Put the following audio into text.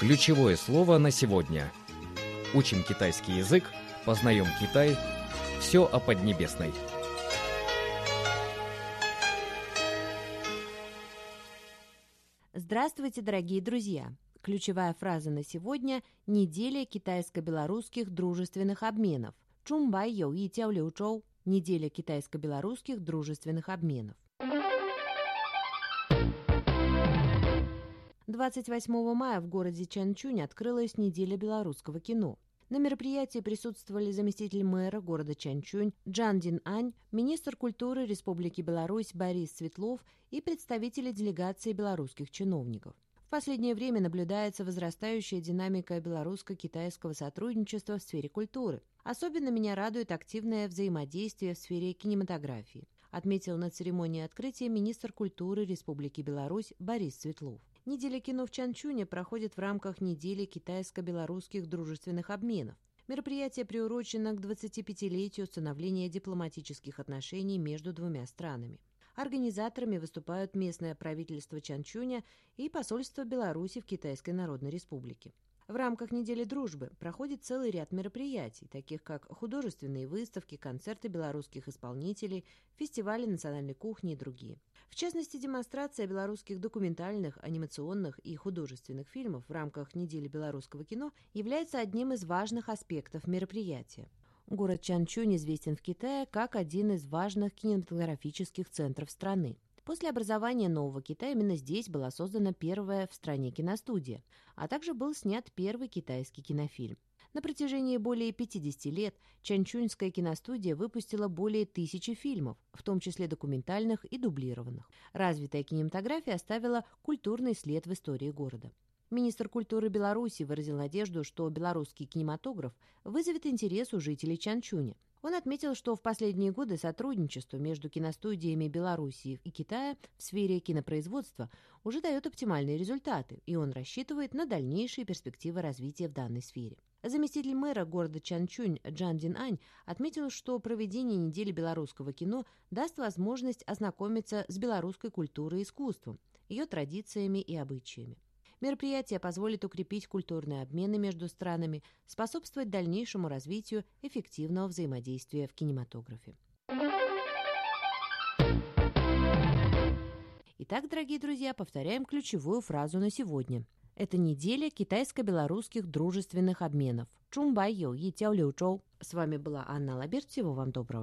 Ключевое слово на сегодня. Учим китайский язык, познаем Китай. Все о Поднебесной. Здравствуйте, дорогие друзья! Ключевая фраза на сегодня – неделя китайско-белорусских дружественных обменов. 中白友谊交流周– неделя китайско-белорусских дружественных обменов. 28 мая в городе Чанчунь открылась неделя белорусского кино. На мероприятии присутствовали заместитель мэра города Чанчунь Чжан Дин-ань, министр культуры Республики Беларусь Борис Светлов и представители делегации белорусских чиновников. В последнее время наблюдается возрастающая динамика белорусско-китайского сотрудничества в сфере культуры. Особенно меня радует активное взаимодействие в сфере кинематографии, отметил на церемонии открытия министр культуры Республики Беларусь Борис Светлов. Неделя кино в Чанчуне проходит в рамках недели китайско-белорусских дружественных обменов. Мероприятие приурочено к 25-летию установления дипломатических отношений между двумя странами. Организаторами выступают местное правительство Чанчуня и посольство Беларуси в Китайской Народной Республике. В рамках недели дружбы проходит целый ряд мероприятий, таких как художественные выставки, концерты белорусских исполнителей, фестивали национальной кухни и другие. В частности, демонстрация белорусских документальных, анимационных и художественных фильмов в рамках недели белорусского кино является одним из важных аспектов мероприятия. Город Чанчунь известен в Китае как один из важных кинематографических центров страны. После образования Нового Китая именно здесь была создана первая в стране киностудия, а также был снят первый китайский кинофильм. На протяжении более 50 лет Чанчуньская киностудия выпустила более 1000 фильмов, в том числе документальных и дублированных. Развитая кинематография оставила культурный след в истории города. Министр культуры Беларуси выразил надежду, что белорусский кинематограф вызовет интерес у жителей Чанчуня. Он отметил, что в последние годы сотрудничество между киностудиями Беларуси и Китая в сфере кинопроизводства уже дает оптимальные результаты, и он рассчитывает на дальнейшие перспективы развития в данной сфере. Заместитель мэра города Чанчунь Чжан Дин-ань отметил, что проведение недели белорусского кино даст возможность ознакомиться с белорусской культурой и искусством, ее традициями и обычаями. Мероприятие позволит укрепить культурные обмены между странами, способствовать дальнейшему развитию эффективного взаимодействия в кинематографе. Итак, дорогие друзья, повторяем ключевую фразу на сегодня. Это неделя китайско-белорусских дружественных обменов. 中白友谊交流周. С вами была Анна Лаберт. Всего вам доброго.